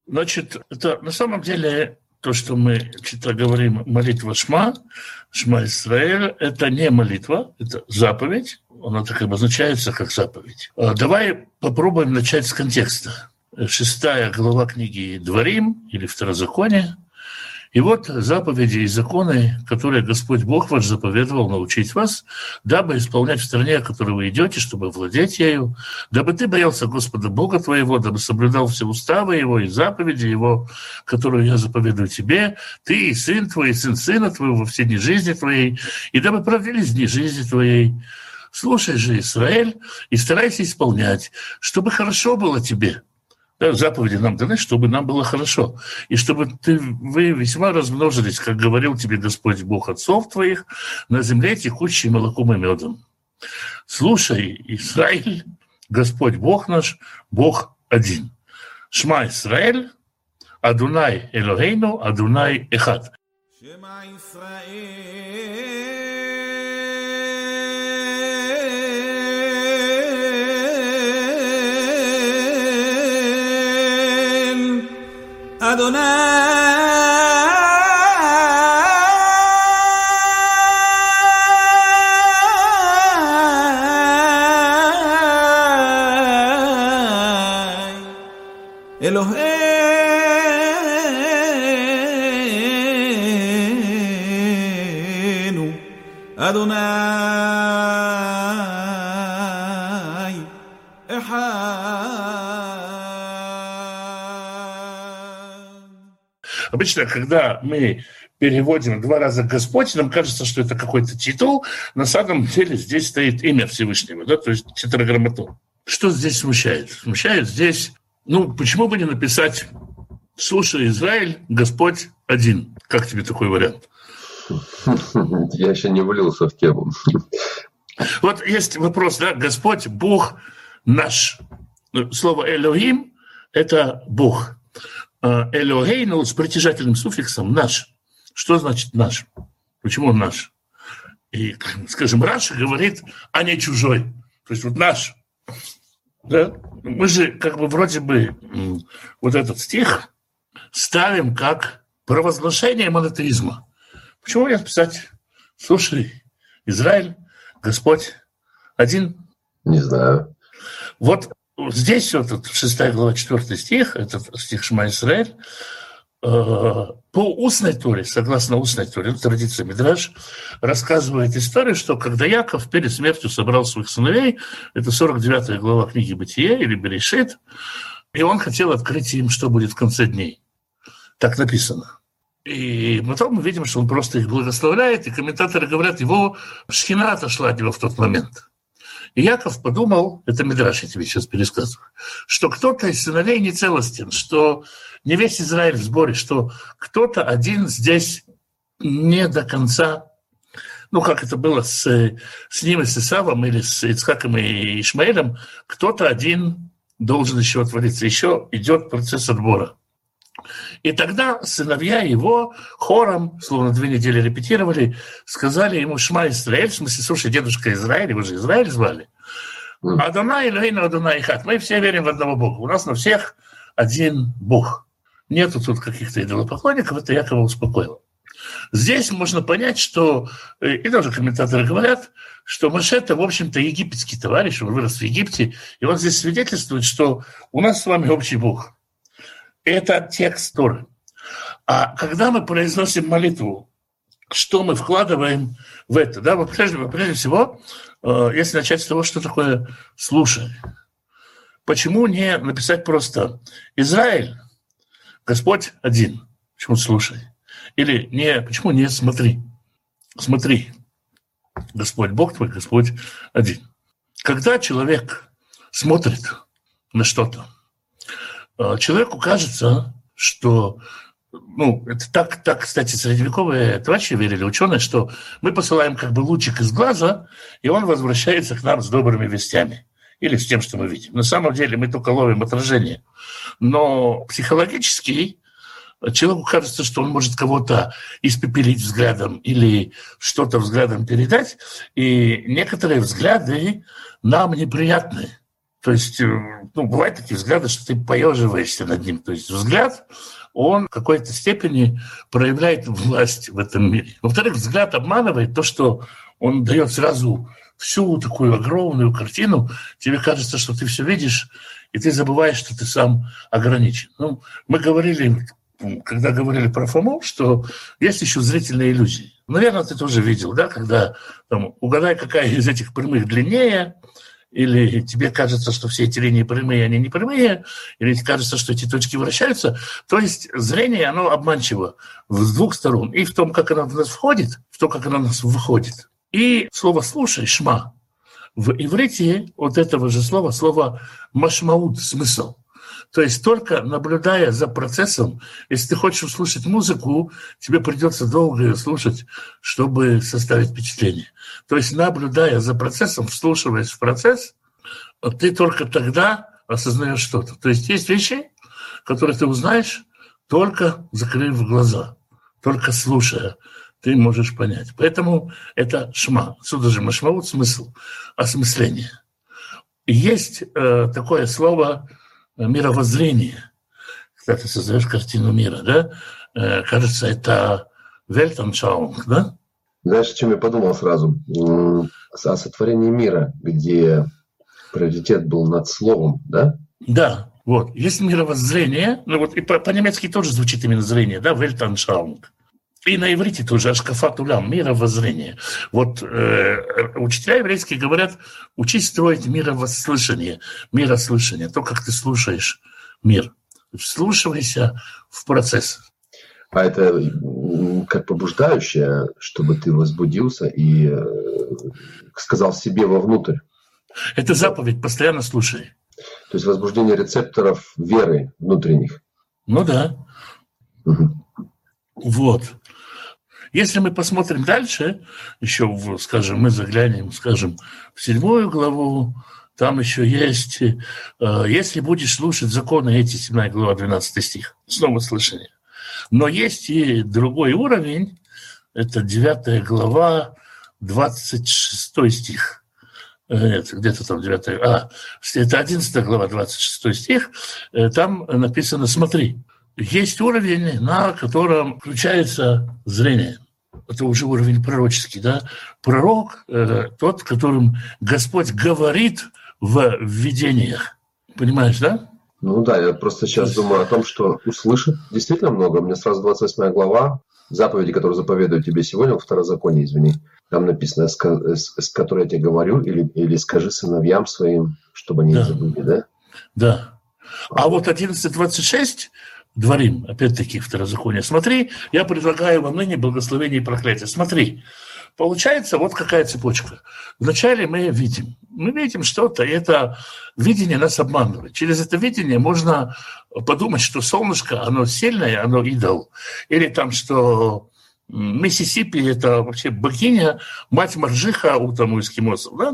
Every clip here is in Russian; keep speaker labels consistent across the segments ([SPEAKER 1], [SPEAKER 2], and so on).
[SPEAKER 1] Значит, это на самом деле то, что мы говорим молитва Шма, Шма Исраэль, это не молитва, это заповедь. Она так и обозначается как заповедь. Давай попробуем начать с контекста. 6 глава книги Дворим или Второзаконие. И вот заповеди и законы, которые Господь Бог ваш заповедовал научить вас, дабы исполнять в стране, в которой вы идете, чтобы владеть ею, дабы ты боялся Господа Бога твоего, дабы соблюдал все уставы Его и заповеди Его, которую я заповедую тебе, ты и сын твой, и сын сына твоего во все дни жизни твоей, и дабы продлились дни жизни твоей. Слушай же, Израиль, и старайся исполнять, чтобы хорошо было тебе. Да, заповеди нам даны, чтобы нам было хорошо. И чтобы вы весьма размножились, как говорил тебе Господь Бог отцов твоих, на земле, текущей молоком и медом. Слушай, Израиль, Господь Бог наш, Бог один. Шма Исраэль, Адунай Элохейну, Адунай Эхад.
[SPEAKER 2] Шма Исраэль, Adonai Eloheinu Adonai Echad.
[SPEAKER 1] Обычно, когда мы переводим 2 раза «Господь», нам кажется, что это какой-то титул. На самом деле здесь стоит имя Всевышнего, да, то есть тетраграмматон. Что здесь смущает? Смущает здесь, почему бы не написать «Слушай, Израиль, Господь один». Как тебе такой вариант?
[SPEAKER 3] Я еще не влился в тему.
[SPEAKER 1] Вот есть вопрос, да, Господь, Бог наш. Слово «Элохим» — это Бог. Элохейну с притяжательным суффиксом «наш». Что значит «наш»? Почему он наш? И, скажем, Раши говорит, а не чужой. То есть вот наш. Да? Мы же вроде бы вот этот стих ставим как провозглашение монотеизма. Почему не написать «Слушай, Израиль, Господь один»?
[SPEAKER 3] Не знаю.
[SPEAKER 1] Вот здесь, вот 6 глава 4 стих, этот стих Шма Исраэль, по устной Торе, согласно устной Торе, традиция Мидраш, рассказывает историю, что когда Яков перед смертью собрал своих сыновей, это 49 глава книги Бытие или Берешит, и он хотел открыть им, что будет в конце дней. Так написано. И потом мы видим, что он просто их благословляет, и комментаторы говорят, его шхина отошла от него в тот момент. И Яков подумал, это Мидраш, я тебе сейчас пересказываю, что кто-то из сыновей не целостен, что не весь Израиль в сборе, что кто-то один здесь не до конца, как это было с ним и с Исавом, или с Ицхаком и Ишмаэлем, кто-то один должен еще отвалиться, еще идет процесс отбора. И тогда сыновья его хором, словно 2 недели репетировали, сказали ему «Шма Исраэль», в смысле, слушай, дедушка Израиль, его же Израиль звали, «Адонай Элохейну Адонай Эхад». Мы все верим в одного Бога. У нас на всех один Бог. Нету тут каких-то идолопоклонников, это Якова успокоило. Здесь можно понять, что, и даже комментаторы говорят, что Моше – это, в общем-то, египетский товарищ, он вырос в Египте, и он здесь свидетельствует, что у нас с вами общий Бог. Это текст Торы. А когда мы произносим молитву, что мы вкладываем в это? Да, вот прежде всего, если начать с того, что такое «слушай». Почему не написать просто «Израиль, Господь один»? Почему «слушай»? Или почему не «смотри»? «Смотри, Господь Бог твой, Господь один». Когда человек смотрит на что-то, человеку кажется, что, это так, кстати, средневековые товарищи верили, ученые, что мы посылаем лучик из глаза, и он возвращается к нам с добрыми вестями или с тем, что мы видим. На самом деле мы только ловим отражение. Но психологически человеку кажется, что он может кого-то испепелить взглядом или что-то взглядом передать, и некоторые взгляды нам неприятны. То есть, бывают такие взгляды, что ты поеживаешься над ним. То есть взгляд, он в какой-то степени проявляет власть в этом мире. Во-вторых, взгляд обманывает то, что он дает сразу всю такую огромную картину. Тебе кажется, что ты все видишь, и ты забываешь, что ты сам ограничен. Мы говорили, когда говорили про Фому, что есть еще зрительные иллюзии. Наверное, ты тоже видел, да, когда угадай, какая из этих прямых длиннее, или тебе кажется, что все эти линии прямые, они не прямые, или тебе кажется, что эти точки вращаются. То есть зрение, оно обманчиво с двух сторон. И в том, как оно в нас входит, в том, как оно в нас выходит. И слово «слушай», «шма», в иврите от этого же слова слово «машмаут» – смысл. То есть только наблюдая за процессом, если ты хочешь услышать музыку, тебе придется долго ее слушать, чтобы составить впечатление. То есть наблюдая за процессом, вслушиваясь в процесс, ты только тогда осознаешь что-то. То есть есть вещи, которые ты узнаешь, только закрыв глаза, только слушая, ты можешь понять. Поэтому это шма. Отсюда же машмаут – смысл, осмысление. И есть такое слово мировоззрение. Когда ты создаешь картину мира, да? Кажется, это Weltanschauung, да?
[SPEAKER 3] Знаешь, о чем я подумал сразу? О сотворении мира, где приоритет был над словом, да?
[SPEAKER 1] Да, вот. Есть мировоззрение, и по-немецки тоже звучит именно зрение, да, Weltanschauung. И на иврите тоже ашкафат улам, мировоззрение. Вот учителя еврейские говорят, учись строить мировосслышание, то, как ты слушаешь мир. Вслушивайся в процесс.
[SPEAKER 3] А это как побуждающее, чтобы ты возбудился и сказал себе вовнутрь.
[SPEAKER 1] Это заповедь, постоянно слушай.
[SPEAKER 3] То есть возбуждение рецепторов веры внутренних.
[SPEAKER 1] Ну да.
[SPEAKER 3] Угу.
[SPEAKER 1] Вот. Если мы посмотрим дальше, еще, мы заглянем, в 7 главу, там еще есть, если будешь слушать законы эти, 7 глава, 12 стих, снова слышание. Но есть и другой уровень, это 9 глава, 26 стих. Нет, где-то там 9. Это 11 глава, 26 стих. Там написано, смотри, есть уровень, на котором включается зрение. Это уже уровень пророческий, да? Пророк тот, которым Господь говорит в видениях. Понимаешь, да?
[SPEAKER 3] Ну да, я просто сейчас думаю о том, что услышит действительно много. У меня сразу 28 глава, заповеди, которые заповедую тебе сегодня, второзаконие, извини. Там написано, с которой я тебе говорю, или скажи сыновьям своим, чтобы они не забыли, да?
[SPEAKER 1] Да. А вот 11.26 Дворим, опять-таки, второзаконие. Смотри, я предлагаю вам ныне благословение и проклятие. Смотри, получается вот какая цепочка. Вначале мы видим что-то, и это видение нас обманывает. Через это видение можно подумать, что солнышко, оно сильное, оно идол. Или там, что Миссисипи – это вообще богиня, мать Марджиха у эскимосов. Да?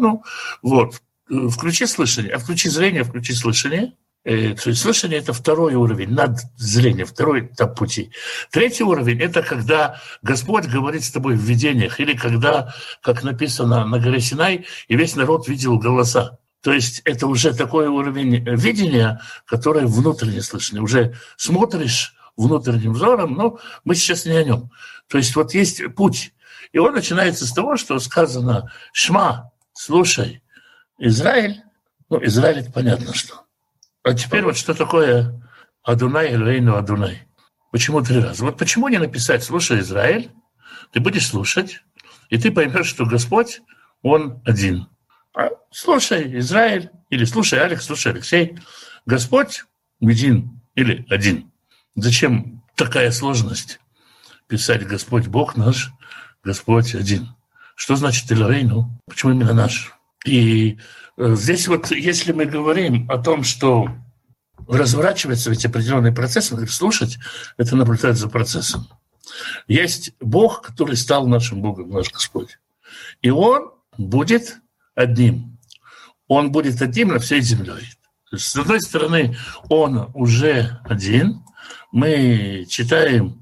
[SPEAKER 1] Включи слышание, включи зрение, включи слышание. То есть слышание – это второй уровень, над зрением, второй этап пути. Третий уровень – это когда Господь говорит с тобой в видениях, или когда, как написано на горе Синай, и весь народ видел голоса. То есть это уже такой уровень видения, который внутренне слышный. Уже смотришь внутренним взором, но мы сейчас не о нем. То есть вот есть путь. И он начинается с того, что сказано «Шма», слушай, Израиль. Израиль – это понятно, что. А теперь вот что такое Адунай, Элейну Адунай? Почему 3 раза? Вот почему не написать «Слушай, Израиль», ты будешь слушать, и ты поймешь, что Господь, Он один. Слушай, Израиль, или слушай, Алекс, слушай, Алексей, Господь един или один. Зачем такая сложность писать «Господь Бог наш, Господь один»? Что значит Элейну? Почему именно наш? И здесь вот, если мы говорим о том, что разворачивается ведь определенный процесс, мы говорим, слушать – это наблюдать за процессом. Есть Бог, который стал нашим Богом, наш Господь. И Он будет одним. Он будет одним на всей земле. С одной стороны, Он уже один. Мы читаем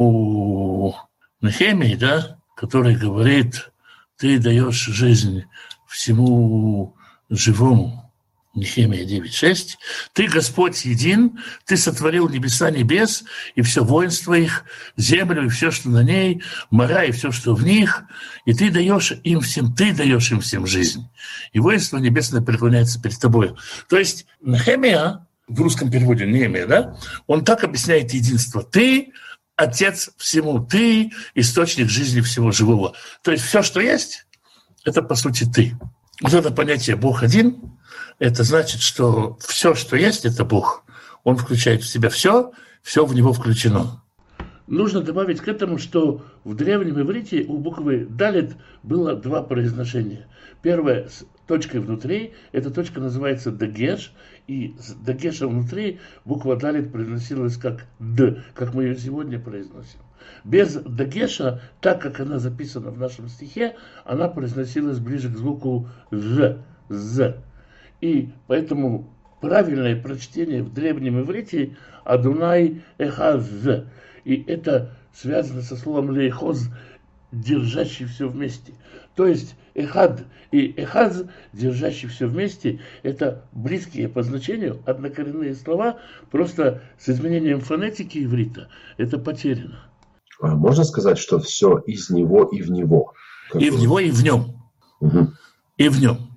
[SPEAKER 1] у Нехемии, да, который говорит, ты даешь жизнь всему живому. Нехемия 9:6. Ты, Господь, един, ты сотворил небеса небес и все воинство их, землю и все, что на ней, моря и все, что в них, и ты даешь им всем жизнь. И воинство небесное преклоняется перед тобой. То есть Нехемия, в русском переводе Нехемия, да, он так объясняет единство. Ты Отец всему, ты источник жизни всего живого. То есть все, что есть, это по сути ты. Вот это понятие «Бог один», это значит, что все, что есть, это Бог. Он включает в себя все в него включено. Нужно добавить к этому, что в древнем иврите у буквы «далет» было два произношения. Первое с точкой внутри, эта точка называется «дагеш», и с дагешем внутри буква «далет» произносилась как «д», как мы ее сегодня произносим. Без дагеша, так как она записана в нашем стихе, она произносилась ближе к звуку «ж», «з». И поэтому правильное прочтение в древнем иврите «Адунай эхаз». И это связано со словом «лейхоз», держащий все вместе. То есть «эхад» и «эхаз», держащий все вместе, это близкие по значению однокоренные слова, просто с изменением фонетики иврита это потеряно.
[SPEAKER 3] Можно сказать, что все из него и в него?
[SPEAKER 1] И в него, и в нем.
[SPEAKER 3] Угу.
[SPEAKER 1] И в нем.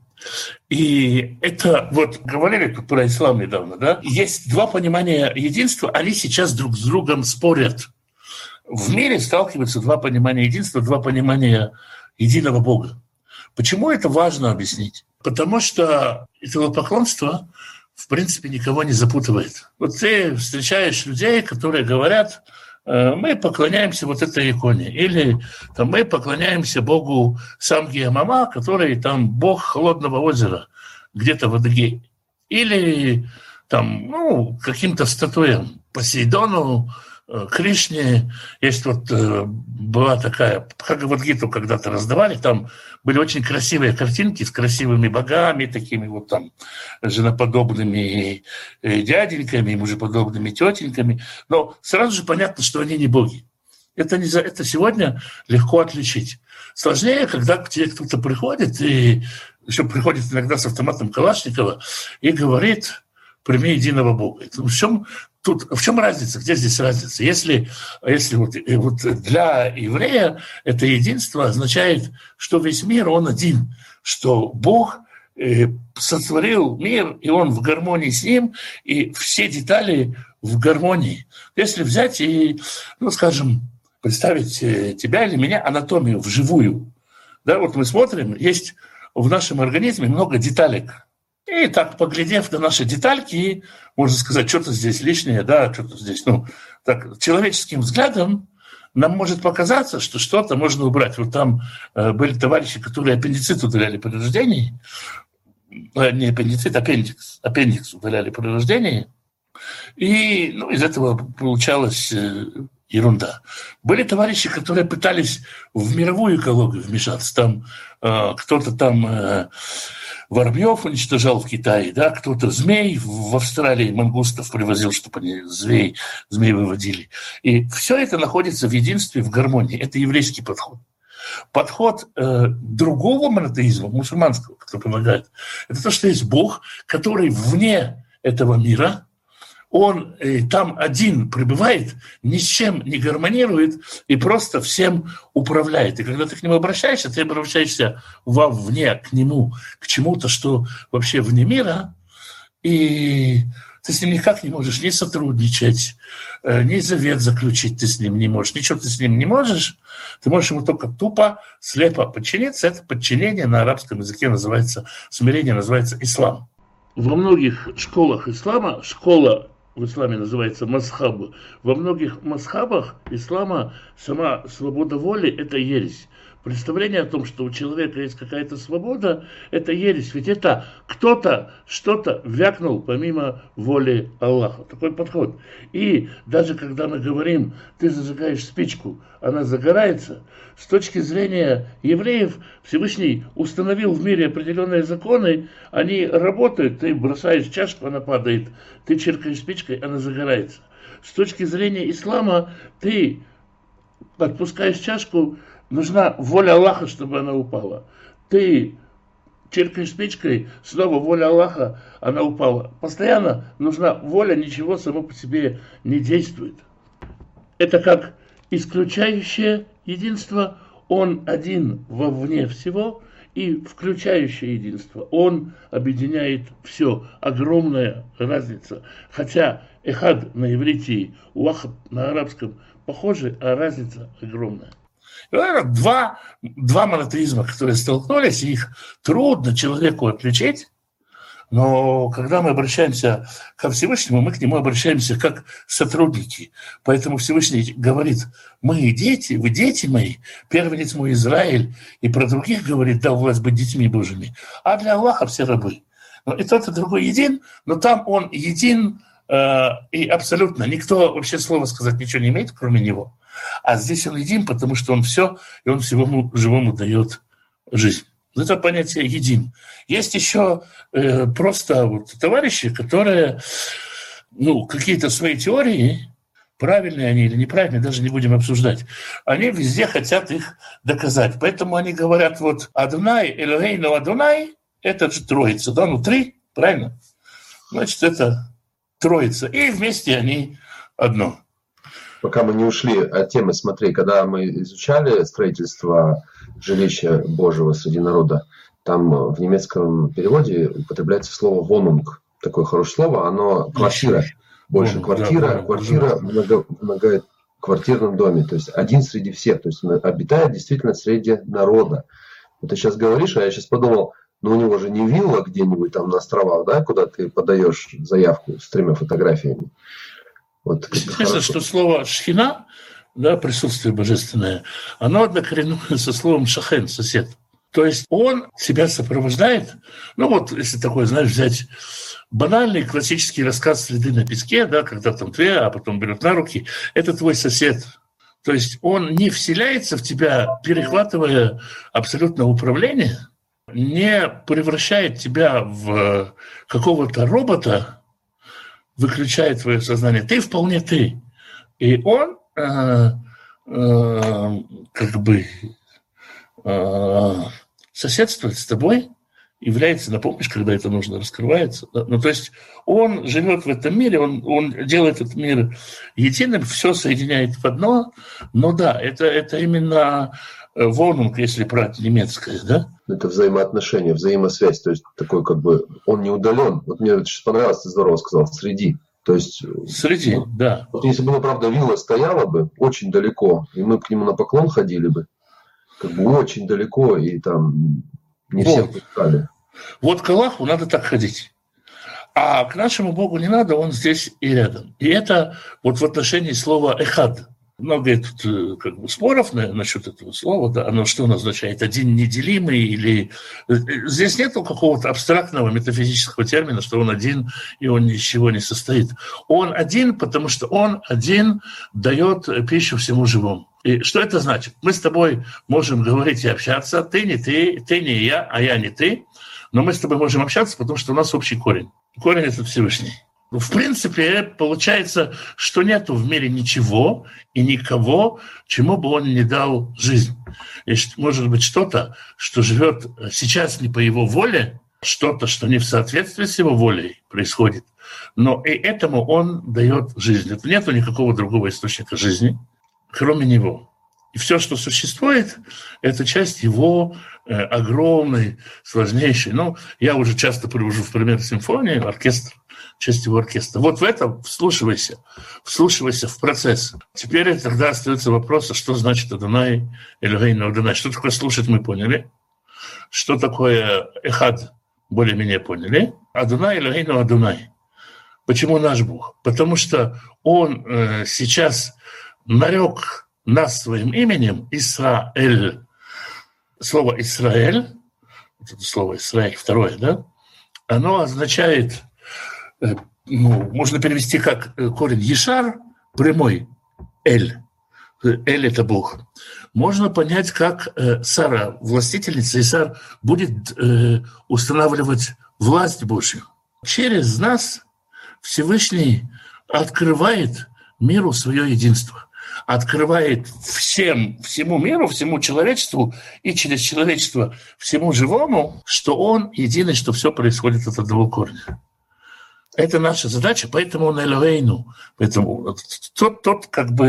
[SPEAKER 1] И это, вот говорили тут про ислам недавно, да? Есть два понимания единства, они сейчас друг с другом спорят. В мире сталкиваются два понимания единства, два понимания единого Бога. Почему это важно объяснить? Потому что идолопоклонство, в принципе, никого не запутывает. Вот ты встречаешь людей, которые говорят: мы поклоняемся вот этой иконе, или там, мы поклоняемся богу Самгия-Мама, который там бог холодного озера где-то в Адыгее, или там, каким-то статуям, Посейдону, Кришне. Есть вот была такая, как вот Гиту когда-то раздавали, там были очень красивые картинки с красивыми богами, такими вот там женоподобными дяденьками, мужеподобными тетеньками. Но сразу же понятно, что они не боги. Это сегодня легко отличить. Сложнее, когда к тебе кто-то приходит, и еще приходит иногда с автоматом Калашникова и говорит: прими единого Бога. В чем разница? Где здесь разница? Если вот для еврея это единство означает, что весь мир, он один, что Бог сотворил мир, и он в гармонии с ним, и все детали в гармонии. Если взять и, представить тебя или меня, анатомию вживую, да, вот мы смотрим, есть в нашем организме много деталек. И так, поглядев на наши детальки, можно сказать, что-то здесь лишнее, да, что-то здесь, так, человеческим взглядом нам может показаться, что что-то можно убрать. Вот там были товарищи, которые аппендицит удаляли при рождении, не аппендицит, аппендикс удаляли при рождении, и из этого получалась ерунда. Были товарищи, которые пытались в мировую экологию вмешаться. Там кто-то там воробьев уничтожал в Китае, да, кто-то змей в Австралии, мангустов привозил, чтобы они змей выводили. И все это находится в единстве, в гармонии. Это еврейский подход. Подход другого монотеизма, мусульманского, который помогает, это то, что есть Бог, который вне этого мира, он там один пребывает, ни с чем не гармонирует и просто всем управляет. И когда ты к нему обращаешься, ты обращаешься вовне, к нему, к чему-то, что вообще вне мира, и ты с ним никак не можешь ни сотрудничать, ни завет заключить ты с ним не можешь, ничего ты с ним не можешь. Ты можешь ему только тупо, слепо подчиниться. Это подчинение на арабском языке называется, смирение называется ислам. Во многих школах ислама, школа в исламе называется масхаб, во многих масхабах ислама сама свобода воли – это ересь. Представление о том, что у человека есть какая-то свобода, это ересь. Ведь это кто-то что-то вякнул помимо воли Аллаха. Такой подход. И даже когда мы говорим, ты зажигаешь спичку, она загорается, с точки зрения евреев Всевышний установил в мире определенные законы, они работают, ты бросаешь чашку, она падает, ты чиркаешь спичкой, она загорается. С точки зрения ислама ты отпускаешь чашку, нужна воля Аллаха, чтобы она упала. Ты чиркаешь спичкой, снова воля Аллаха, она упала. Постоянно нужна воля, ничего само по себе не действует. Это как исключающее единство, он один вовне всего, и включающее единство, он объединяет все. Огромная разница. Хотя эхад на иврите и уахад на арабском похожи, а разница огромная. Два монотеизма, которые столкнулись, их трудно человеку отличить, но когда мы обращаемся ко Всевышнему, мы к нему обращаемся как сотрудники. Поэтому Всевышний говорит: мы дети, вы дети мои, первенец мой Израиль, и про других говорит: дал власть быть детьми Божьими, а для Аллаха все рабы. И тот, и другой един, но там он един и абсолютно никто вообще слова сказать ничего не имеет, кроме него. А здесь он един, потому что он все, и он всему живому дает жизнь. Это понятие един. Есть еще просто вот товарищи, которые, какие-то свои теории, правильные они или неправильные, даже не будем обсуждать, они везде хотят их доказать. Поэтому они говорят: вот Адунай, Элохейну Адунай, это же троица, да, три, правильно? Значит, это троица. И вместе они одно.
[SPEAKER 3] Пока мы не ушли от темы, смотри, когда мы изучали строительство жилища Божьего среди народа, там в немецком переводе употребляется слово «вонунг». Такое хорошее слово, оно квартира. Больше квартира в многоквартирном доме. То есть один среди всех. То есть обитает действительно среди народа. Вот ты сейчас говоришь, а я сейчас подумал, у него же не вилла где-нибудь там на островах, да, куда ты подаешь заявку с 3 фотографиями. Вот,
[SPEAKER 1] интересно, что слово «шхина», да, присутствие божественное, оно однокоренное со словом «шахен», сосед. То есть он себя сопровождает, если такое, взять банальный классический рассказ «Следы на песке», да, когда там а потом берет на руки, это твой сосед. То есть он не вселяется в тебя, перехватывая абсолютно управление, не превращает тебя в какого-то робота, выключает твое сознание. Ты вполне ты. И он соседствует с тобой, является на помощь, когда это нужно, раскрывается. То есть он живет в этом мире, он делает этот мир единым, все соединяет в одно. Но да, это именно вонунг, если брать немецкое, да?
[SPEAKER 3] Это взаимоотношения, взаимосвязь. То есть такой он не удален. Вот мне очень понравилось, ты здорово сказал, среди. То есть
[SPEAKER 1] среди, да.
[SPEAKER 3] Вот если бы, правда, вилла стояла бы очень далеко, и мы к нему на поклон ходили бы, очень далеко, и там не всех пускали.
[SPEAKER 1] Вот к Аллаху надо так ходить. А к нашему Богу не надо, он здесь и рядом. И это вот в отношении слова «эхад». Много тут споров насчет этого слова, да, оно что означает, один неделимый, или здесь нет какого-то абстрактного метафизического термина, что он один и он ни из чего не состоит. Он один, потому что он один дает пищу всему живому. И что это значит? Мы с тобой можем говорить и общаться, ты не я, а я не ты, но мы с тобой можем общаться, потому что у нас общий корень. Корень – это Всевышний. В принципе, получается, что нету в мире ничего и никого, чему бы он не дал жизнь. И может быть что-то, что живет сейчас не по его воле, что-то, что не в соответствии с его волей происходит, но и этому он дает жизнь. Нету никакого другого источника жизни, кроме него. И все, что существует, это часть его огромной, сложнейшей. Я уже часто привожу в пример симфонию, оркестр, часть его оркестра. Вот в этом вслушивайся в процесс. Теперь тогда остается вопрос, что значит Адонай, Элохейну Адонай. Что такое слушать, мы поняли. Что такое эхад, более-менее поняли. Адонай, Элохейну Адонай. Почему наш Бог? Потому что он сейчас нарек нас своим именем Исраэль. Слово Исраэль, это слово Исраэль, второе, да, оно означает, можно перевести как корень Ешар, прямой, Эль. Эль – это Бог. Можно понять, как Сара, властительница Исар, будет устанавливать власть Божью. Через нас Всевышний открывает миру свое единство. Открывает всему миру, всему человечеству и через человечество всему живому, что он единый, что все происходит от одного корня. Это наша задача, поэтому он элевейну. Поэтому то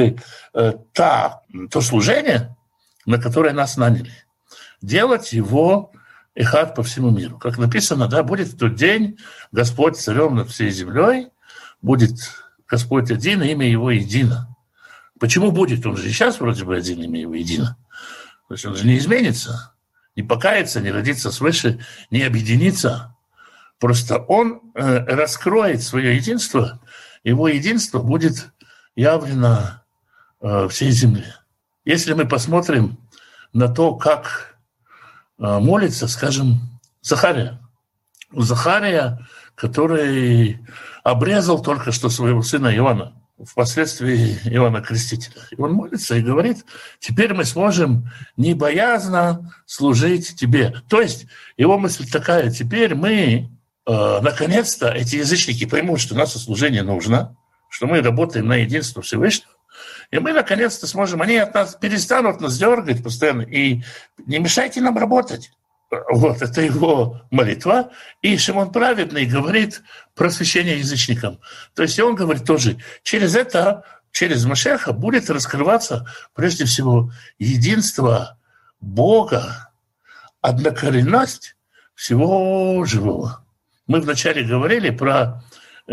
[SPEAKER 1] служение, на которое нас наняли, делать его эхад по всему миру. Как написано, да, будет в тот день Господь царем над всей землей, будет Господь один, имя его едино. Почему будет? Он же и сейчас вроде бы один, имя его едино. То есть он же не изменится, не покается, не родится свыше, не объединится. Просто он раскроет свое единство, его единство будет явлено всей земле. Если мы посмотрим на то, как молится, скажем, Захария. Захария, который обрезал только что своего сына Иоанна, впоследствии Иоанна Крестителя. И он молится и говорит: теперь мы сможем небоязно служить тебе. То есть его мысль такая: теперь мы, наконец-то, эти язычники поймут, что наше служение нужно, что мы работаем на единство Всевышнего, и мы, наконец-то, сможем, они от нас перестанут нас дергать постоянно, и не мешайте нам работать. Вот, это его молитва. И Шимон Праведный говорит просвещение язычникам. То есть он говорит тоже, через это, через Машеха будет раскрываться, прежде всего, единство Бога, однокоренность всего живого. Мы вначале говорили про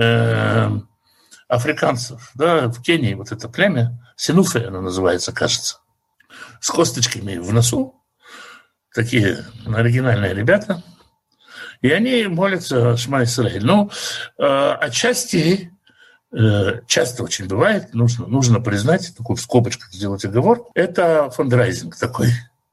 [SPEAKER 1] африканцев, да, в Кении вот это племя, Синуфе оно называется, кажется, с косточками в носу, такие оригинальные ребята, и они молятся Шма Исраэль. Ну, отчасти, часто очень бывает, нужно признать, такой в скобочках сделать оговорку, это фандрайзинг такой.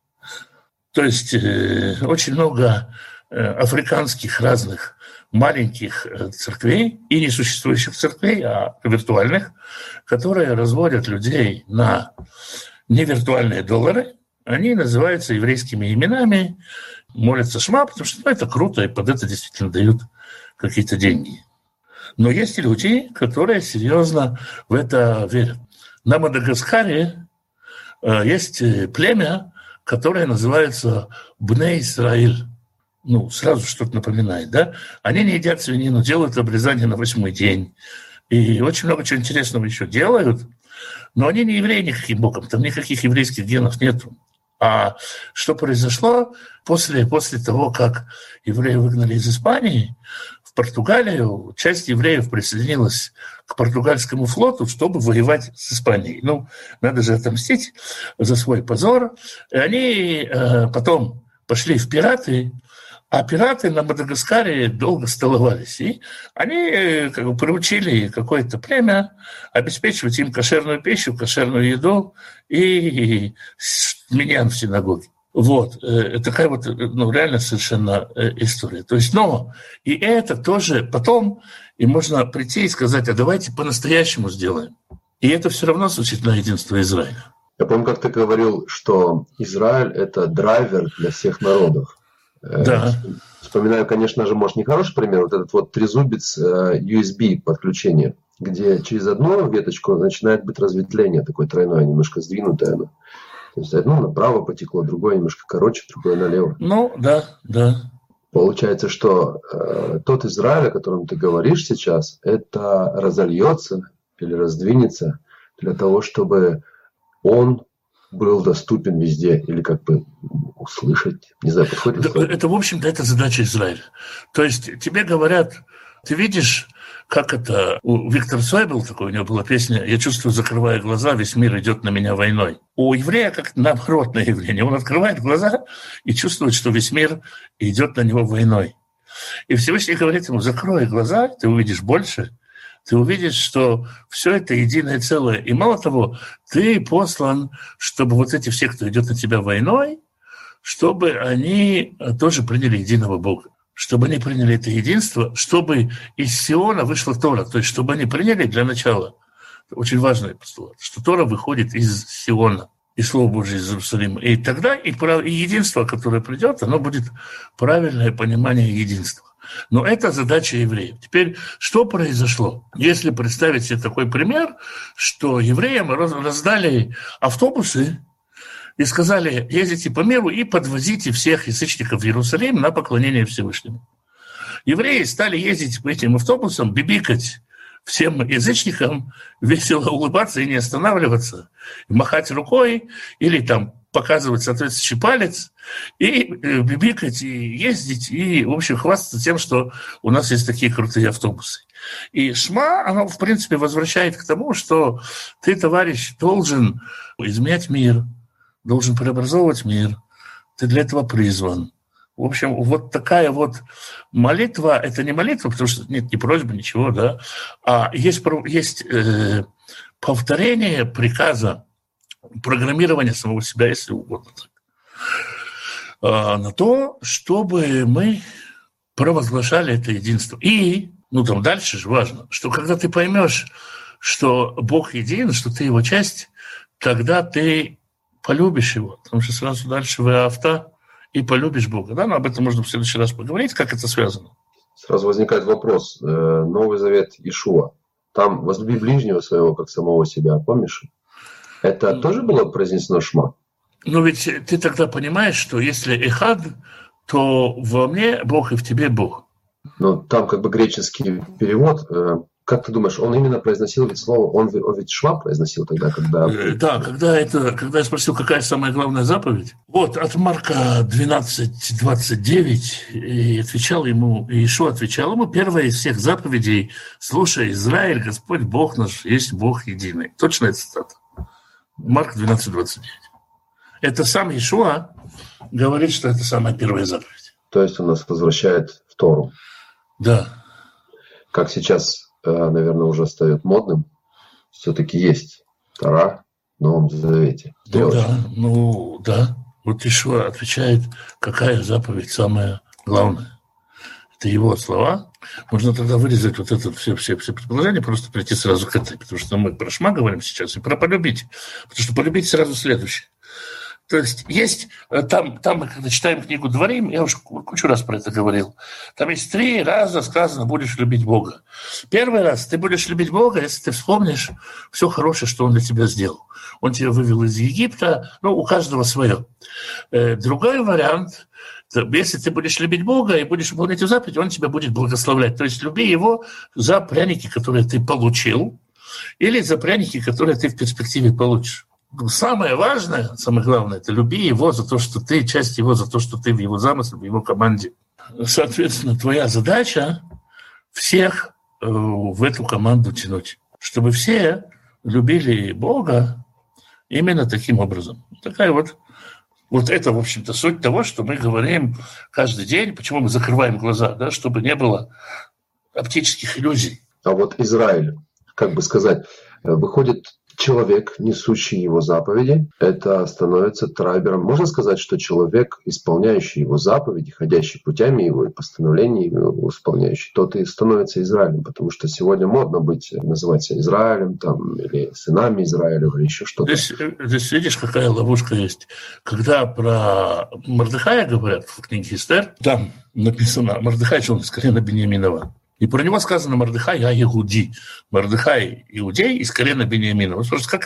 [SPEAKER 1] То есть очень много африканских разных маленьких церквей и несуществующих церквей, а виртуальных, которые разводят людей на невиртуальные доллары. Они называются еврейскими именами, молятся Шма, потому что это круто, и под это действительно дают какие-то деньги. Но есть и люди, которые серьезно в это верят. На Мадагаскаре есть племя, которое называется Бней Исраиль. Ну, сразу что-то напоминает, да? Они не едят свинину, делают обрезание на 8-й день. И очень много чего интересного еще делают. Но они не евреи никаким боком, там никаких еврейских генов нету. А что произошло после того, как евреи выгнали из Испании, в Португалию часть евреев присоединилась к португальскому флоту, чтобы воевать с Испанией. Ну, надо же отомстить за свой позор. И они потом пошли в пираты, а пираты на Мадагаскаре долго столовались. И они приучили какое-то племя обеспечивать им кошерную пищу, кошерную еду и миньян в синагоге. Вот. Такая вот реально совершенно история. То есть, но и это тоже потом, и можно прийти и сказать, а давайте по-настоящему сделаем. И это все равно звучит на единство Израиля.
[SPEAKER 3] Я помню, как ты говорил, что Израиль – это драйвер для всех народов.
[SPEAKER 1] Да.
[SPEAKER 3] Вспоминаю, конечно же, может, не хороший пример, вот этот вот трезубец USB подключения, где через одну веточку начинает быть разветвление такое тройное, немножко сдвинутое оно. То есть одно направо потекло, другое немножко короче, другое налево.
[SPEAKER 1] Ну, да.
[SPEAKER 3] Получается, что тот Израиль, о котором ты говоришь сейчас, это разольется или раздвинется для того, чтобы он был доступен везде, или как бы услышать, не знаю, подходит.
[SPEAKER 1] Это, в общем-то, это задача Израиля. То есть тебе говорят, ты видишь, как это... У Виктора Цоя был такой, у него была песня «Я чувствую, закрывая глаза, весь мир идет на меня войной». У еврея как наоборотное явление. Он открывает глаза и чувствует, что весь мир идет на него войной. И Всевышний говорит ему: закрой глаза, ты увидишь больше, ты увидишь, что все это единое целое. И мало того, ты послан, чтобы вот эти все, кто идет на тебя войной, чтобы они тоже приняли единого Бога. Чтобы они приняли это единство, чтобы из Сиона вышла Тора. То есть, чтобы они приняли для начала, очень важный постулат, что Тора выходит из Сиона, и Слово Божие из Иерусалима. И тогда и единство, которое придет, оно будет правильное понимание единства. Но это задача евреев. Теперь, что произошло? Если представить себе такой пример, что евреям раздали автобусы и сказали: ездите по миру и подвозите всех язычников в Иерусалим на поклонение Всевышнему. Евреи стали ездить по этим автобусам, бибикать всем язычникам, весело улыбаться и не останавливаться, и махать рукой или там показывать соответствующий палец, и бибикать, и ездить, и, в общем, хвастаться тем, что у нас есть такие крутые автобусы. И Шма, оно, в принципе, возвращает к тому, что ты, товарищ, должен изменять мир, должен преобразовывать мир, ты для этого призван. В общем, вот такая вот молитва, это не молитва, потому что нет ни просьбы, ничего, да, а есть повторение приказа, программирование самого себя, если угодно так, на то, чтобы мы провозглашали это единство. И, там дальше же важно, что когда ты поймешь, что Бог един, что ты его часть, тогда ты полюбишь его, потому что сразу дальше «Веаавта» и полюбишь Бога. Да? Но об этом можно в следующий раз поговорить, как это связано.
[SPEAKER 3] Сразу возникает вопрос. Новый Завет Иешуа. Там «возлюби ближнего своего, как самого себя». Помнишь? Это тоже было произнесено Шма?
[SPEAKER 1] Но ведь ты тогда понимаешь, что если эхад, то во мне Бог и в тебе Бог.
[SPEAKER 3] Там как бы греческий перевод. Как ты думаешь, он именно произносил ведь слово, он ведь Шма произносил тогда, когда...
[SPEAKER 1] Да, когда я спросил, какая самая главная заповедь, от Марка 12:29, и отвечал ему, Иешуа отвечал ему, первая из всех заповедей: «Слушай, Израиль, Господь Бог наш, есть Бог единый». Точная цитата. Марк 12:29. Это сам Иешуа говорит, что это самая первая заповедь.
[SPEAKER 3] То есть он нас возвращает в Тору. Да. Как сейчас, наверное, уже стает модным, все-таки есть Тора в Новом Завете.
[SPEAKER 1] Да. Вот Иешуа отвечает, какая заповедь самая главная. Это его слова. Можно тогда вырезать вот это все предположения, просто прийти сразу к этой, потому что мы про Шма говорим сейчас, и про полюбить. Потому что полюбить сразу следующее. То есть там мы, когда читаем книгу «Дворим», я уже кучу раз про это говорил, там есть 3 раза сказано «будешь любить Бога». Первый раз ты будешь любить Бога, если ты вспомнишь все хорошее, что Он для тебя сделал. Он тебя вывел из Египта, у каждого свое. Другой вариант – если ты будешь любить Бога и будешь выполнять Его заповедь, Он тебя будет благословлять. То есть люби Его за пряники, которые ты получил, или за пряники, которые ты в перспективе получишь. Самое важное, самое главное – это люби Его за то, что ты часть Его, за то, что ты в Его замысле, в Его команде. Соответственно, твоя задача – всех в эту команду тянуть, чтобы все любили Бога именно таким образом. Такая вот это, в общем-то, суть того, что мы говорим каждый день, почему мы закрываем глаза, да, чтобы не было оптических иллюзий.
[SPEAKER 3] А вот Израиль, как бы сказать, выходит человек, несущий его заповеди, это становится трайбером. Можно сказать, что человек, исполняющий его заповеди, ходящий путями его и постановлениями его исполняющий, тот и становится Израилем, потому что сегодня модно называться Израилем, или сынами Израиля, или еще что-то.
[SPEAKER 1] Здесь видишь, какая ловушка есть. Когда про Мордехая говорят в книге Эстер, там написано, Мордехай, что он из колена Биньяминова. И про него сказано Мордехай Иуди. Мордехай иудей из колена Биньямина. Вот просто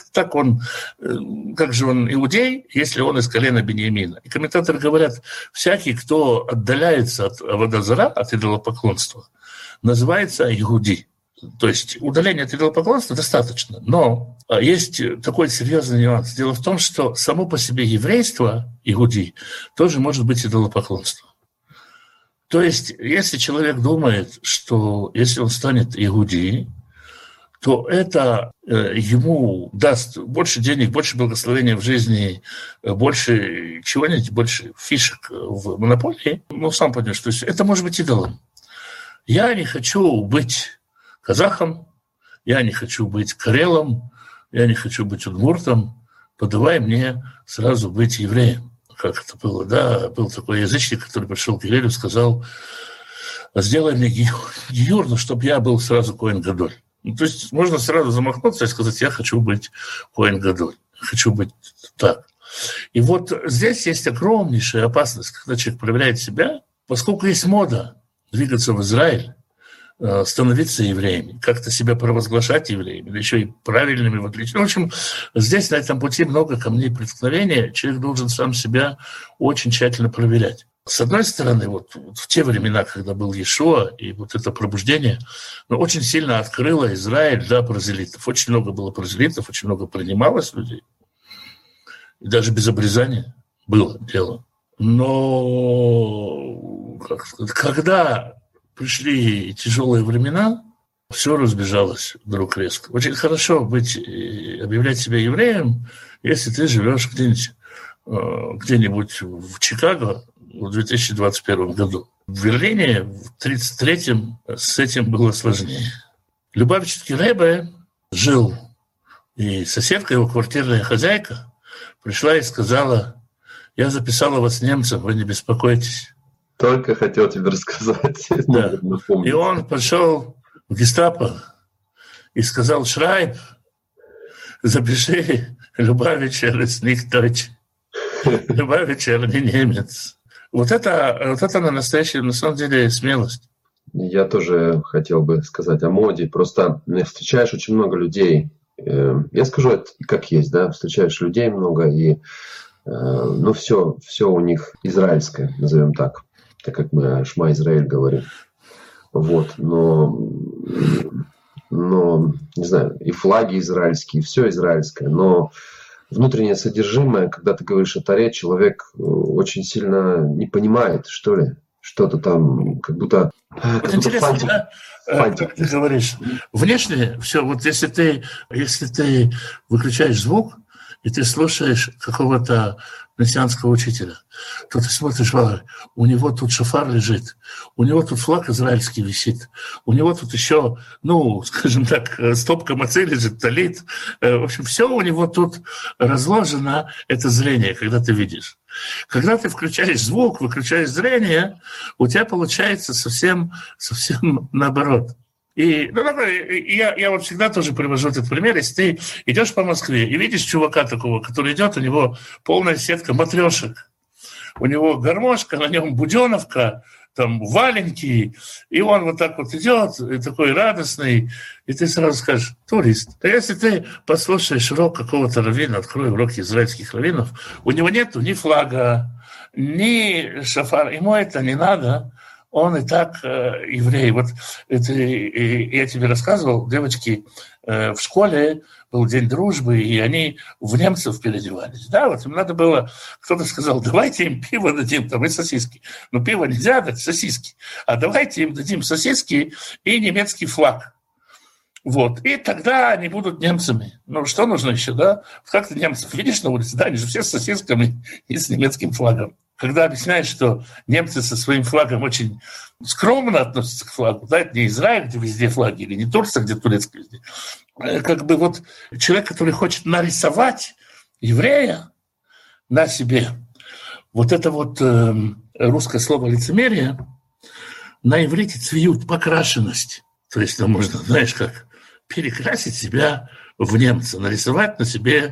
[SPEAKER 1] как же он иудей, если он из колена Биньямина? И комментаторы говорят, всякий, кто отдаляется от аводазара, от идолопоклонства, называется иуди. То есть удаление от идолопоклонства достаточно. Но есть такой серьезный нюанс. Дело в том, что само по себе еврейство, иуди, тоже может быть идолопоклонство. То есть, если человек думает, что если он станет иудеей, то это ему даст больше денег, больше благословения в жизни, больше чего-нибудь, больше фишек в монополии, сам понимаешь, то есть это может быть идолом. Я не хочу быть казахом, я не хочу быть карелом, я не хочу быть удмуртом, подавай мне сразу быть евреем. Как это было, да, был такой язычник, который пришел к Гилелю и сказал, сделай мне гиюр, чтобы я был сразу Коэн Гадоль. То есть можно сразу замахнуться и сказать, я хочу быть Коэн Гадоль, хочу быть так. И вот здесь есть огромнейшая опасность, когда человек проверяет себя, поскольку есть мода двигаться в Израиль, становиться евреями, как-то себя провозглашать евреями, еще и правильными в отличие. В общем, здесь на этом пути много камней преткновения. Человек должен сам себя очень тщательно проверять. с одной стороны, вот в те времена, когда был Иешуа, и вот это пробуждение, очень сильно открыло Израиль для прозелитов. Очень много было прозелитов, очень много принималось людей. И даже без обрезания было дело. Но когда пришли тяжелые времена, все разбежалось вдруг резко. Очень хорошо объявлять себя евреем, если ты живешь где-нибудь в Чикаго в 2021 году. В Берлине в 1933-м с этим было сложнее. Любавичский Ребе жил, и соседка, его квартирная хозяйка, пришла и сказала: «Я записала вас немцам, вы не беспокойтесь».
[SPEAKER 3] Только хотел тебе рассказать.
[SPEAKER 1] Да. И он пошел в гестапо и сказал: «Шрайб, запиши Любавичер ist nicht deutsch». Любавичер не немец. Вот это на самом деле смелость.
[SPEAKER 3] Я тоже хотел бы сказать о моде. Просто встречаешь очень много людей. Я скажу это как есть, да. Встречаешь людей много, и все у них израильское, назовем так как мы Шма Израиль говорим. Вот, но не знаю, и флаги израильские, и все израильское, но внутреннее содержимое, когда ты говоришь о Торе, человек очень сильно не понимает, что ли, что-то там, как будто
[SPEAKER 1] интересно, фантик. Как ты говоришь, внешне все, вот если ты выключаешь звук, и ты слушаешь какого-то мессианского учителя, то ты смотришь: у него тут шофар лежит, у него тут флаг израильский висит, у него тут еще, скажем так, стопка мацы лежит, талит. В общем, все у него тут разложено, это зрение, когда ты видишь. Когда ты включаешь звук, выключаешь зрение, у тебя получается совсем наоборот. И я вот всегда тоже привожу этот пример. Если ты идешь по Москве и видишь чувака такого, который идет, у него полная сетка матрешек, у него гармошка, на нем буденовка, там валенки, и он вот так вот идет, и такой радостный, и ты сразу скажешь: турист. А если ты послушаешь рок какого-то раввина, открой уроки израильских раввинов, у него нету ни флага, ни шафара, ему это не надо. Он и так еврей. Вот это, я тебе рассказывал, девочки в школе был день дружбы, и они в немцев переодевались. Да, вот им надо было, кто-то сказал: давайте им пиво дадим, там, и сосиски. Но пиво нельзя дать, сосиски. А давайте им дадим сосиски и немецкий флаг. Вот. И тогда они будут немцами. Что нужно еще, да? Как ты немцев видишь на улице? Да, они же все с сосисками и с немецким флагом. Когда объясняешь, что немцы со своим флагом очень скромно относятся к флагу, да, это не Израиль, где везде флаги, или не Турция, где турецкий везде. Как бы вот человек, который хочет нарисовать еврея на себе, вот это вот русское слово лицемерие, на иврите цвиют, покрашенность. То есть можно, знаешь, как перекрасить себя в немца, нарисовать на себе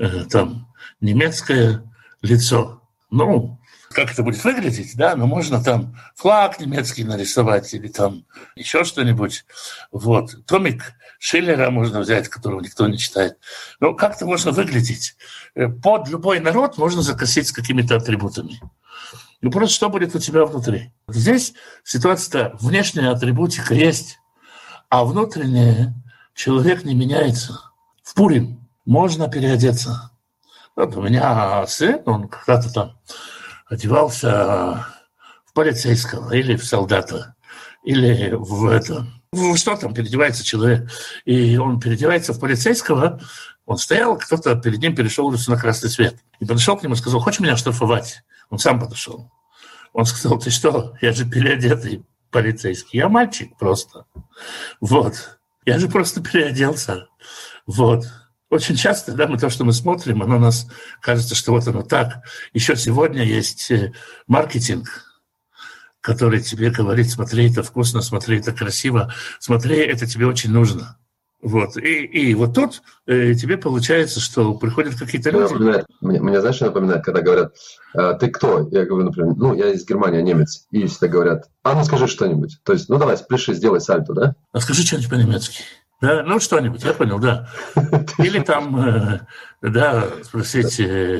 [SPEAKER 1] немецкое лицо. Как это будет выглядеть, да, можно там флаг немецкий нарисовать или там еще что-нибудь. Вот. Томик Шиллера можно взять, которого никто не читает. Как-то можно выглядеть. Под любой народ можно закосить с какими-то атрибутами. Просто что будет у тебя внутри? Здесь ситуация-то, внешняя атрибутика есть, а внутренняя человек не меняется. В Пурим можно переодеться. Вот у меня сын, он когда-то там одевался в полицейского или в солдата, или что там переодевается человек. И он переодевается в полицейского, он стоял, кто-то перед ним перешел улицу на красный свет. И подошел к нему и сказал: хочешь меня штрафовать? Он сам подошел. Он сказал: ты что, я же переодетый полицейский, я мальчик просто. Вот. Я же просто переоделся. Вот. Очень часто, да, что мы смотрим, оно нас кажется, что вот оно так. Еще сегодня есть маркетинг, который тебе говорит: смотри, это вкусно, смотри, это красиво, смотри, это тебе очень нужно. Вот. И вот тут тебе получается, что приходят какие-то люди.
[SPEAKER 3] Мне знаешь, что напоминает, когда говорят: ты кто? Я говорю, например, я из Германии, немец. И всегда говорят: скажи что-нибудь. То есть, давай, спляши, сделай сальто, да?
[SPEAKER 1] А скажи что-нибудь по-немецки. Да, что-нибудь, я понял, да. Или там, спросить,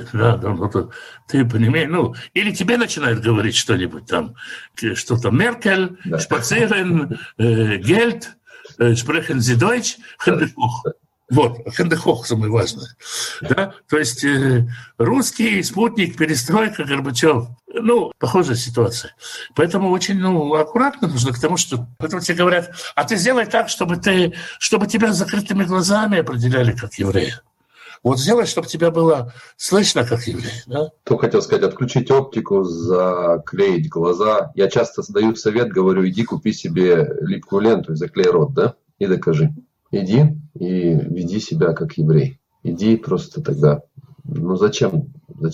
[SPEAKER 1] ты понимаешь, или тебе начинают говорить что-нибудь там, что там, Меркель, Шпацерен, Гельд, Sprechen Sie Deutsch, Хендехох. Вот, Хендехох самое важное. Да? То есть русский, спутник, перестройка, Горбачев. Похожая ситуация. Поэтому очень аккуратно нужно к тому, что... Поэтому тебе говорят, а ты сделай так, чтобы тебя с закрытыми глазами определяли как еврея. Вот сделай, чтобы тебя было слышно как еврея. Да?
[SPEAKER 3] Кто хотел сказать, отключить оптику, заклеить глаза. Я часто даю совет, говорю, иди купи себе липкую ленту и заклей рот, да? И докажи. Иди и веди себя как еврей. Иди просто тогда. Зачем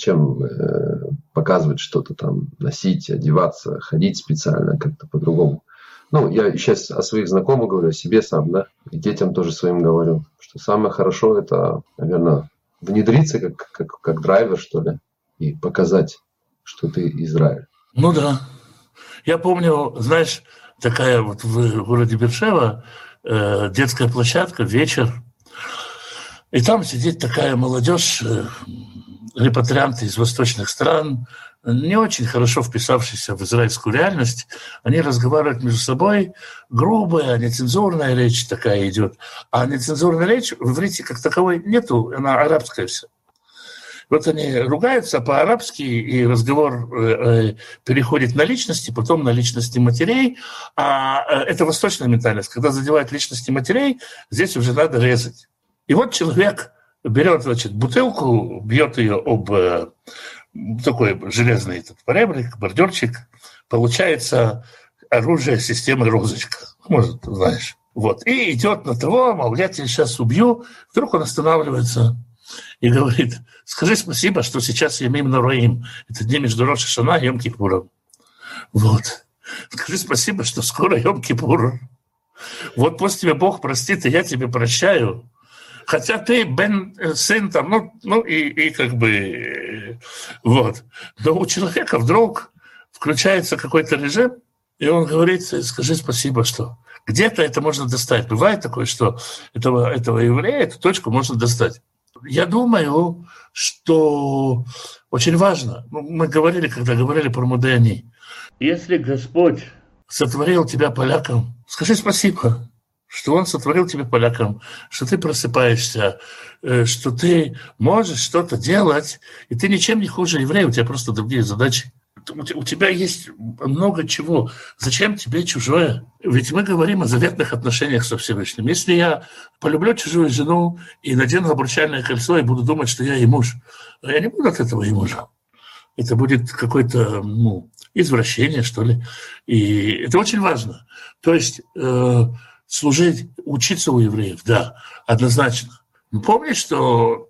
[SPEAKER 3] показывать что-то там, носить, одеваться, ходить специально, как-то по-другому. Я сейчас о своих знакомых говорю, о себе сам, да, и детям тоже своим говорю, что самое хорошо это, наверное, внедриться как драйвер, что ли, и показать, что ты Израиль.
[SPEAKER 1] Да. Я помню, знаешь, такая вот в городе Бершева детская площадка, вечер, и там сидит такая молодежь, репатрианты из восточных стран, не очень хорошо вписавшиеся в израильскую реальность. Они разговаривают между собой, грубая, нецензурная речь такая идет. А нецензурная речь в иврите как таковой нету, она арабская вся. Вот они ругаются по-арабски, и разговор переходит на личности, потом на личности матерей. А это восточная ментальность. Когда задевают личности матерей, здесь уже надо резать. И вот человек берет, бутылку, бьет ее об такой железный поребрик, бордюрчик. Получается оружие системы розочка. Может, знаешь. Вот. И идет на того, мол, я тебя сейчас убью. Вдруг он останавливается и говорит, скажи спасибо, что сейчас Ямим Нороим. Это дни между Рош ха-Шана и Йом-Кипуром. Вот. Скажи спасибо, что скоро Йом-Кипур. Вот пусть тебе Бог простит, и я тебе прощаю. Хотя ты сын там, и как бы, вот. Но у человека вдруг включается какой-то режим, и он говорит, скажи спасибо, что где-то это можно достать. Бывает такое, что этого еврея, эту точку можно достать. Я думаю, что очень важно, мы говорили, когда говорили про Мудеяни, если Господь сотворил тебя поляком, скажи спасибо, что Он сотворил тебя поляком, что ты просыпаешься, что ты можешь что-то делать, и ты ничем не хуже еврея, у тебя просто другие задачи. У тебя есть много чего. Зачем тебе чужое? Ведь мы говорим о заветных отношениях со Всевышним. Если я полюблю чужую жену и надену обручальное кольцо и буду думать, что я ей муж, я не буду от этого ей мужем. Это будет какое-то извращение, что ли. И это очень важно. То есть служить, учиться у евреев, да, однозначно. Но помни, что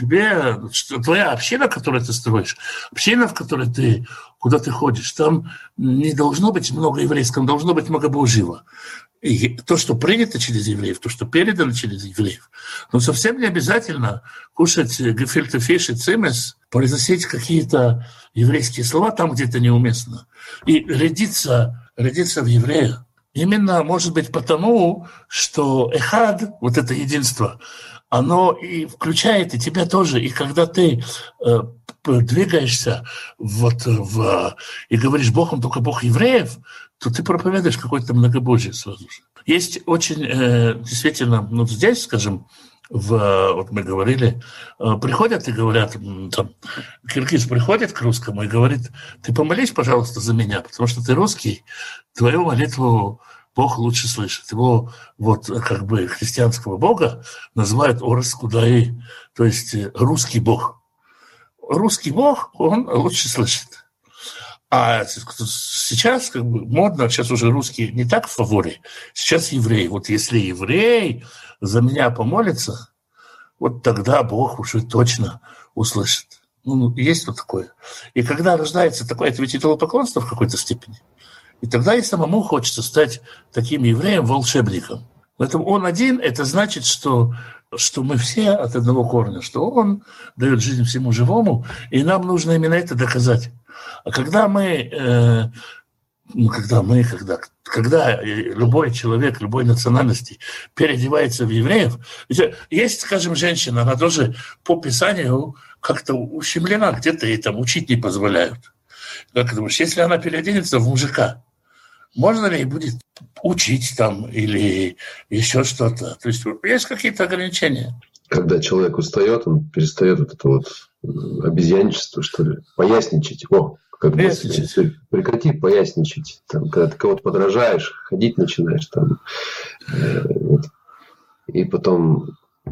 [SPEAKER 1] твоя община, которую ты строишь, община, в которой куда ты ходишь, там не должно быть много еврейского, должно быть много Божьего. И то, что принято через евреев, то, что передано через евреев. Но совсем не обязательно кушать гефильте фиш и цимес, произносить какие-то еврейские слова там, где это неуместно. И рядиться в еврея. Именно, может быть, потому, что эхад, вот это единство, оно и включает и тебя тоже. И когда ты двигаешься и говоришь «Бог, он только Бог евреев», то ты проповедуешь какое-то многобожие сразу же. Есть очень, действительно, здесь, скажем, вот мы говорили, приходят и говорят, там, киргиз приходит к русскому и говорит, ты помолись, пожалуйста, за меня, потому что ты русский, твою молитву Бог лучше слышит. Его как бы христианского Бога называют Орес Кудаи, то есть русский Бог. Русский Бог, он лучше слышит. А сейчас как бы модно, сейчас уже русские не так в фаворе, сейчас евреи. Вот если еврей за меня помолится, вот тогда Бог уже точно услышит. Есть вот такое. И когда рождается такое, это ведь идолопоклонство в какой-то степени. И тогда и самому хочется стать таким евреем-волшебником. Поэтому он один, это значит, что мы все от одного корня, что он дает жизнь всему живому, и нам нужно именно это доказать. А когда мы когда любой человек, любой национальности переодевается в евреев, есть, скажем, женщина, она тоже по Писанию как-то ущемлена, где-то ей там учить не позволяют. Как ты думаешь, если она переоденется в мужика, можно ли ей будет учить там или еще что-то? То есть есть какие-то ограничения?
[SPEAKER 3] Когда человек устает, он перестает вот это вот обезьянничество, что ли, поясничать. Прекрати поясничать. Там, когда ты кого-то подражаешь, ходить начинаешь. Там, вот. И потом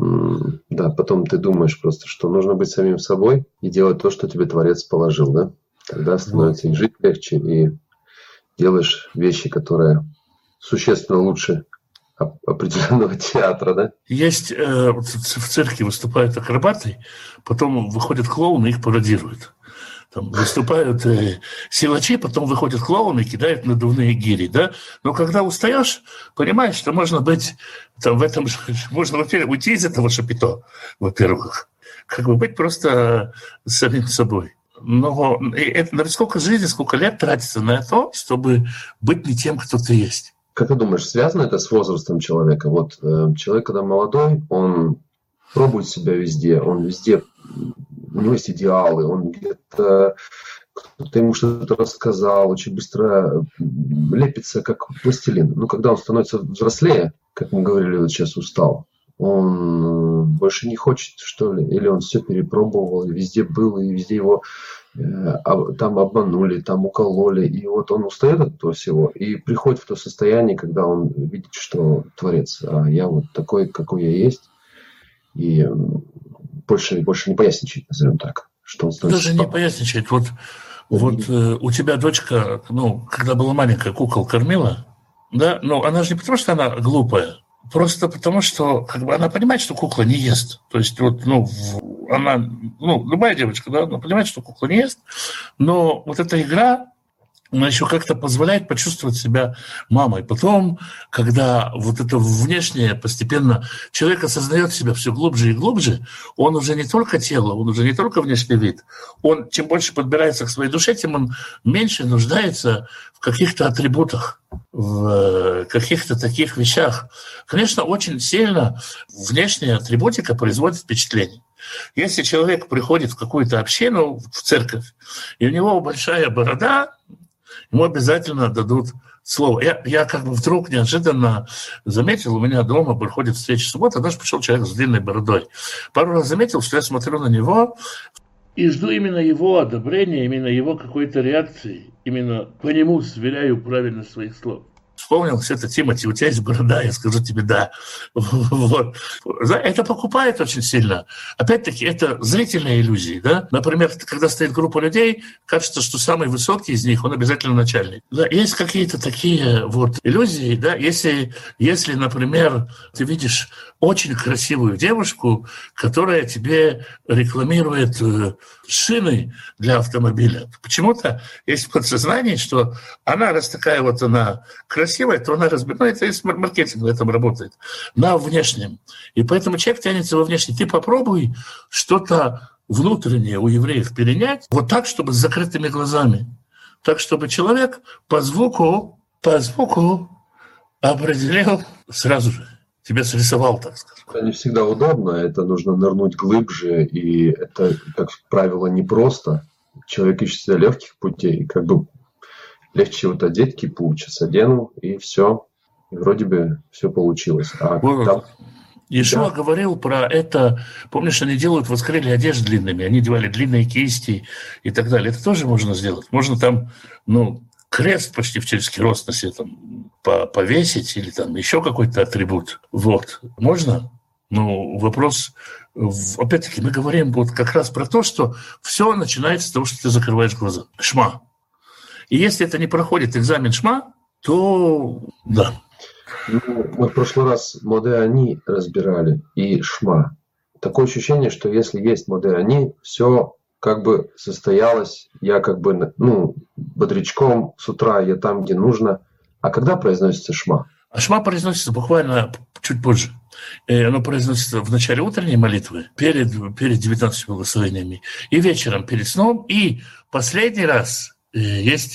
[SPEAKER 3] ты думаешь просто, что нужно быть самим собой и делать то, что тебе Творец положил. Да? Тогда становится и жить легче, и делаешь вещи, которые существенно лучше определенного театра, да?
[SPEAKER 1] Есть в цирке выступают акробаты, потом выходят клоуны, их пародируют. Там выступают силачи, потом выходят клоуны, кидают надувные гири, да? Но когда устаешь, понимаешь, что можно быть там в этом... Можно, во-первых, уйти из этого шапито, во-первых. Быть просто самим собой. Но это сколько жизни, сколько лет тратится на то, чтобы быть не тем, кто ты есть.
[SPEAKER 3] Как ты думаешь, связано это с возрастом человека? Вот человек, когда молодой, он пробует себя везде, у него есть идеалы, он где-то кто-то ему что-то рассказал, очень быстро лепится, как пластилин. Но когда он становится взрослее, как мы говорили, вот сейчас устал, он больше не хочет, что ли, или он все перепробовал, везде был, и везде его там обманули, там укололи, и вот он устает от этого всего и приходит в то состояние, когда он видит, что Творец, а я вот такой, какой я есть, и больше не поясничает, назовем так. Что он
[SPEAKER 1] даже не поясничает. Вот у тебя дочка, когда была маленькая, кукол кормила, да, но она же не потому, что она глупая, просто потому, что она понимает, что кукла не ест. То есть она, любая девочка, да, она понимает, что кукла не ест, но вот эта игра, она еще как-то позволяет почувствовать себя мамой. Потом, когда вот это внешнее постепенно человек осознает себя все глубже и глубже, он уже не только тело, он уже не только внешний вид. Он чем больше подбирается к своей душе, тем он меньше нуждается в каких-то атрибутах, в каких-то таких вещах. Конечно, очень сильно внешняя атрибутика производит впечатление. Если человек приходит в какую-то общину, в церковь, и у него большая борода, ему обязательно дадут слово. Я вдруг неожиданно заметил, у меня дома приходит встреча в субботу, даже пришел человек с длинной бородой. Пару раз заметил, что я смотрю на него и жду именно его одобрения, именно его какой-то реакции. Именно по нему сверяю правильность своих слов. Вспомнил все-то, Тимати, у тебя есть борода, я скажу тебе да. Вот. Это покупает очень сильно. Опять-таки, это зрительные иллюзии. Да? Например, когда стоит группа людей, кажется, что самый высокий из них, он обязательно начальник. Да? Есть какие-то такие иллюзии. Да? Если, например, ты видишь очень красивую девушку, которая тебе рекламирует шины для автомобиля. Почему-то есть в подсознании, что она, раз такая она красивая, то она это и маркетинг в этом работает, на внешнем. И поэтому человек тянется во внешнем. Ты попробуй что-то внутреннее у евреев перенять, вот так, чтобы с закрытыми глазами. Так, чтобы человек по звуку определил сразу же. Тебя срисовал, так сказать.
[SPEAKER 3] Это не всегда удобно, это нужно нырнуть глубже, и это, как правило, непросто. Человек ищет всегда легких путей, легче одеть кипу, сейчас одену, и все. И вроде бы все получилось.
[SPEAKER 1] Иешуа говорил про это, помнишь, они делают в скрыле одежды длинными, они делали длинные кисти и так далее. Это тоже можно сделать. Можно там, крест почти в человеческий рост на себе повесить или там еще какой-то атрибут. Можно? Вопрос... Опять-таки, мы говорим как раз про то, что все начинается с того, что ты закрываешь глаза. Шма. И если это не проходит экзамен шма, то да.
[SPEAKER 3] Мы в прошлый раз Моде Ани разбирали и шма. Такое ощущение, что если есть Моде Ани, все состоялось, я бодрячком с утра, я там, где нужно. А когда произносится шма?
[SPEAKER 1] А шма произносится буквально чуть позже. Оно произносится в начале утренней молитвы, перед 19 благословениями, и вечером перед сном. И последний раз есть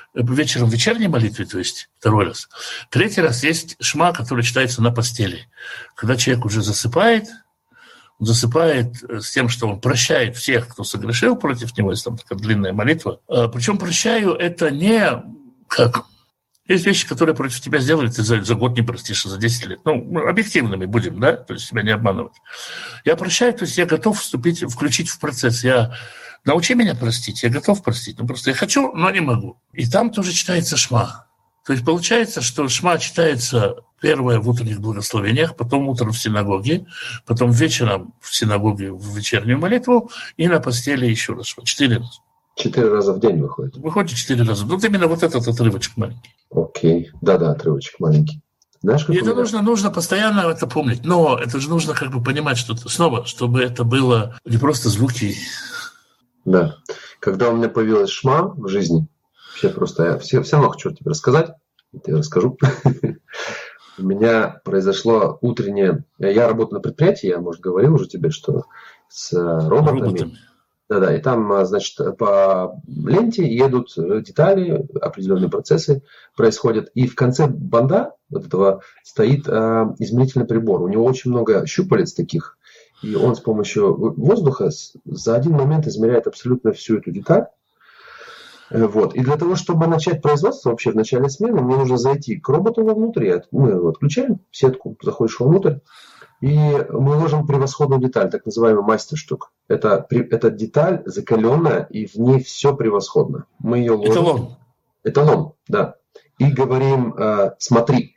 [SPEAKER 1] вечером в вечерней молитве, то есть второй раз. Третий раз есть шма, который читается на постели. Когда человек уже засыпает с тем, что он прощает всех, кто согрешил против него, если там такая длинная молитва. Причем прощаю это не как... Есть вещи, которые против тебя сделали, ты за год не простишь, а за 10 лет. Ну, объективными будем, да, то есть себя не обманывать. Я прощаю, то есть я готов включить в процесс. Научи меня простить, я готов простить. Ну, просто я хочу, но не могу. И там тоже читается шма. То есть получается, что шма читается первое в утренних благословениях, потом утром в синагоге, потом вечером в синагоге в вечернюю молитву и на постели еще раз шма. 4 раза.
[SPEAKER 3] 4 раза в день выходит?
[SPEAKER 1] Выходит 4 раза. Вот именно вот этот отрывочек маленький.
[SPEAKER 3] Окей. Да-да, отрывочек маленький. Знаешь, как
[SPEAKER 1] и это нужно постоянно это помнить. Но это же нужно как бы понимать, что снова, чтобы это было не просто звуки.
[SPEAKER 3] Да. Когда у меня появилась шма в жизни, вообще просто я все равно хочу тебе рассказать, я расскажу. У меня произошло утреннее... Я работаю на предприятии, я, может, говорил уже тебе, что с роботами. Да-да, и там, значит, по ленте едут детали, определенные процессы происходят. И в конце банда вот этого стоит измерительный прибор. У него очень много щупалец таких. И он с помощью воздуха за один момент измеряет абсолютно всю эту деталь. Вот. И для того, чтобы начать производство вообще в начале смены, мне нужно зайти к роботу вовнутрь. Мы его отключаем, сетку, заходишь вовнутрь. И мы ложим превосходную деталь, так называемый мастерштук. Это деталь закаленная, и в ней все превосходно. Мы ее ложим.
[SPEAKER 1] Эталон.
[SPEAKER 3] Эталон, да. И говорим, смотри.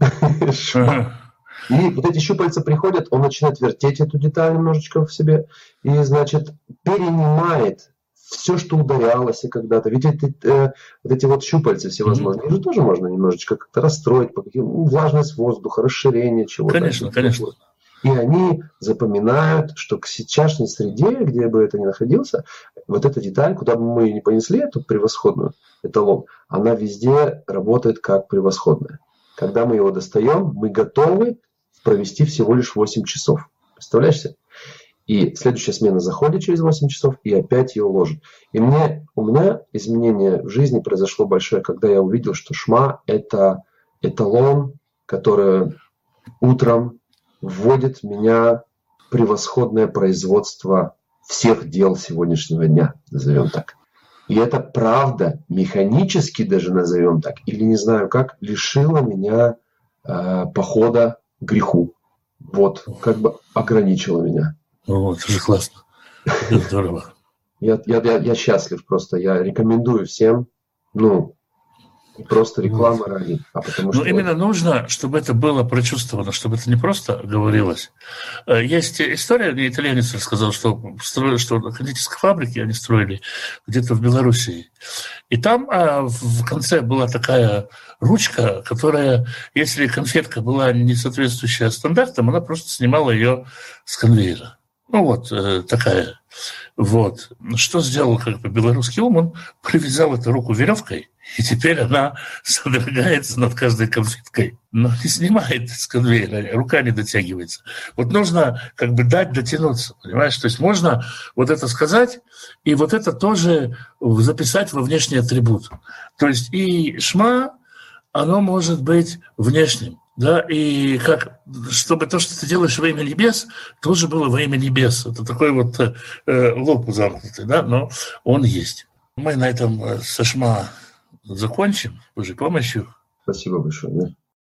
[SPEAKER 3] И вот эти щупальца приходят, он начинает вертеть эту деталь немножечко в себе, и, значит, перенимает все, что ударялось когда-то. Ведь вот эти вот щупальца всевозможные, их же тоже можно немножечко как-то расстроить, по влажность воздуха, расширение чего-то.
[SPEAKER 1] Конечно, конечно.
[SPEAKER 3] И они запоминают, что к сейчасшней среде, где бы это ни находился, вот эта деталь, куда бы мы ее ни понесли, эту превосходную эталон, она везде работает как превосходная. Когда мы его достаем, мы готовы провести всего лишь 8 часов. Представляешь себе? И следующая смена заходит через 8 часов и опять ее ложит. И у меня изменение в жизни произошло большое, когда я увидел, что шма – это эталон, который утром вводит меня в превосходное производство всех дел сегодняшнего дня, назовем так. И это правда, механически даже назовем так, или не знаю как, лишила меня похода к греху. Вот, как бы ограничила меня.
[SPEAKER 1] Вот, это же классно. Это здорово.
[SPEAKER 3] Я счастлив просто. Я рекомендую всем, не просто реклама ради, а потому что...
[SPEAKER 1] именно нужно, чтобы это было прочувствовано, чтобы это не просто говорилось. Есть история, мне итальянец рассказал, что кондитерской фабрики они строили где-то в Белоруссии. И там в конце была такая ручка, которая, если конфетка была не соответствующая стандартам, она просто снимала ее с конвейера. Такая. Вот. Что сделал белорусский ум? Он привязал эту руку веревкой, и теперь она содрогается над каждой конфеткой, но не снимает с конвейера, рука не дотягивается. Вот нужно дать дотянуться, понимаешь? То есть можно вот это сказать, и вот это тоже записать во внешний атрибут. То есть и шма, оно может быть внешним. Да, и чтобы то, что ты делаешь во имя небес, тоже было во имя небес. Это такой лоб замкнутый, да, но он есть. Мы на этом со шма закончим, Божьей помощью.
[SPEAKER 3] Спасибо большое. Да.